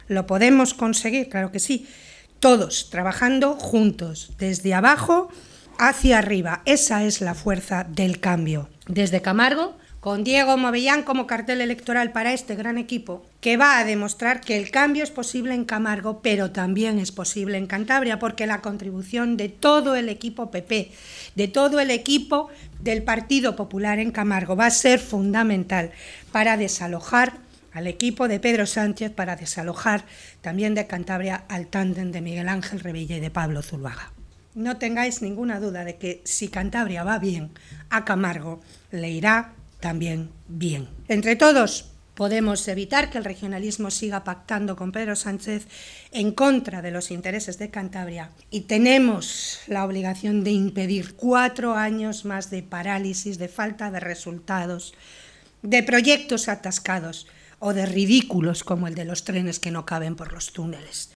lo podemos conseguir, claro que sí, todos trabajando juntos, desde abajo hacia arriba. Esa es la fuerza del cambio. Desde Camargo, con Diego Movellán como cartel electoral para este gran equipo, que va a demostrar que el cambio es posible en Camargo, pero también es posible en Cantabria, porque la contribución de todo el equipo PP, de todo el equipo del Partido Popular en Camargo, va a ser fundamental para desalojar al equipo de Pedro Sánchez, para desalojar también de Cantabria al tándem de Miguel Ángel Revilla y de Pablo Zuluaga. No tengáis ninguna duda de que si Cantabria va bien, a Camargo le irá también bien. Entre todos podemos evitar que el regionalismo siga pactando con Pedro Sánchez en contra de los intereses de Cantabria, y tenemos la obligación de impedir 4 años más de parálisis, de falta de resultados, de proyectos atascados o de ridículos como el de los trenes que no caben por los túneles.